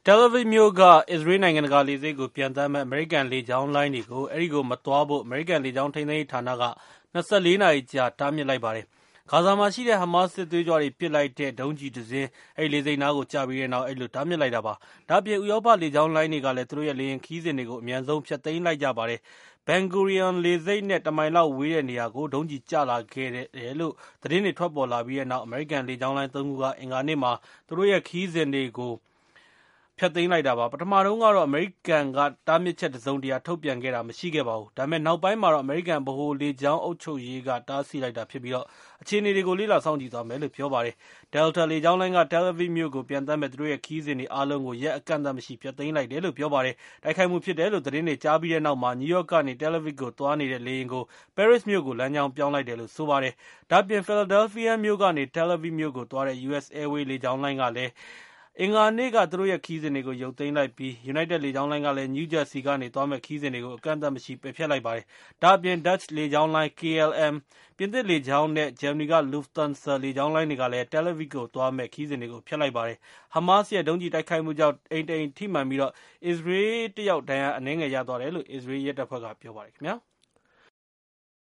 Tel Aviv မြို့ကအစ္စရေးနိုင်ငံတကာလေဆိပ်ကိုပျံသန်းမယ့်အမေရိကန်လေကြောင်းလိုင်းတွေကိုအဲဒီကိုမသွားဖို့အမေရိကန်လေကြောင်းထိန်းသိမ်းရေးဌာနက24 နာရီကြာတားမြစ်လိုက်ပါတယ်။ဂါဇာမှာရှိတဲ့ Hamas စစ်သွေးကြွတွေပစ်လိုက်တဲ့ဒုံးကျည်တစင်းအဲဒီလေဆိပ်နားကိုကျပြီးတဲ့နောက်အဲဒီလိုတားမြစ်လိုက်တာပါ။ဒါ့အပြင်ဥရောပလေကြောင်းလိုင်းတွေကလည်းသူတို့ရဲ့လေယာဉ်ခရီးစဉ်တွေကိုအမြန်ဆုံးဖျက်သိမ်းလိုက်ကြပါတယ်။ Ben Gurion လေဆိပ်နဲ့1 မိုင်လောက်ဝေးတဲ့နေရာကိုဒုံးကျည်ကျလာခဲ့တယ်လို့သတင်းတွေထွက်ပေါ်လာပြီးတဲ့နောက်အမေရိကန်လေကြောင်းလိုင်း3 ခုကအင်္ဂါနေ့မှာသူတို့ရဲ့ခရီးစဉ်တွေကိုဖျက်သိမ်းလိုက်တာပါ။ ပထမတုန်းကတော့အမေရိကန်ကတားမြစ်ချက်တစုံတရာထုတ်ပြန်ခဲ့တာမရှိခဲ့ပါဘူး။ဒါပေမဲ့နောက်ပိုင်းမှာတော့အမေရိကန်ဗဟိုလေကြောင်းအုပ်ချုပ်ရေးကတားဆီးလိုက်တာဖြစ်ပြီးအခြေအနေတွေကိုလေ့လာစောင့်ကြည့်သွားမယ်လို့ပြောပါတယ်။ Delta လေကြောင်းလိုင်းက Tel Aviv မြို့ကိုပျံသန်းမယ့်သူတို့ရဲ့ခရီးစဉ်တွေအားလုံးကိုရက်အကန့်အသတ်မရှိဖျက်သိမ်းလိုက်တယ်လို့ပြောပါတယ်။တိုက်ခိုက်မှုဖြစ်တယ်လို့သတင်းတွေကြားပြီးတဲ့နောက်မှာ New York ကနေ Tel Aviv ကိုသွားနေတဲ့လေယာဉ်ကို Paris မြို့ကိုလမ်းကြောင်းပြောင်းလိုက်တယ်လို့ဆိုပါတယ်။ဒါ့အပြင် Philadelphia မြို့ကနေ Tel Aviv မြို့ကိုသွားတဲ့ US Airways လေကြောင်းလိုင်းကလည်းအင်္ဂါနေ့ကသူတို့ရဲ့ခရီးစဉ်တွေကိုရုပ်သိမ်းလိုက်ပြီး United လေကြောင်းလိုင်းကလည်း New Jersey ကနေသွားမယ့်ခရီးစဉ်တွေကိုအကန့်အသတ်မရှိပယ်ဖျက်လိုက်ပါတယ်။ဒါ့အပြင် Dutch လေကြောင်းလိုင်း KLM ပြင်သစ်လေကြောင်းနဲ့ဂျာမနီက Lufthansa လေကြောင်းလိုင်းတွေကလည်း Tel Aviv ကိုသွားမယ့်ခရီးစဉ်တွေကိုဖျက်လိုက်ပါတယ်။ Hamas ရဲ့ဒုံးကျည်တိုက်ခိုက်မှုကြောင့်အိမ်တအိမ်ထိမှန်ပြီးအစ္စရေး 1 ယောက်ဒဏ်ရာအနည်းငယ်ရသွားတယ်လို့အစ္စရေးရဲတပ်ဖွဲ့ကပြောပါတယ်ခင်ဗျာ။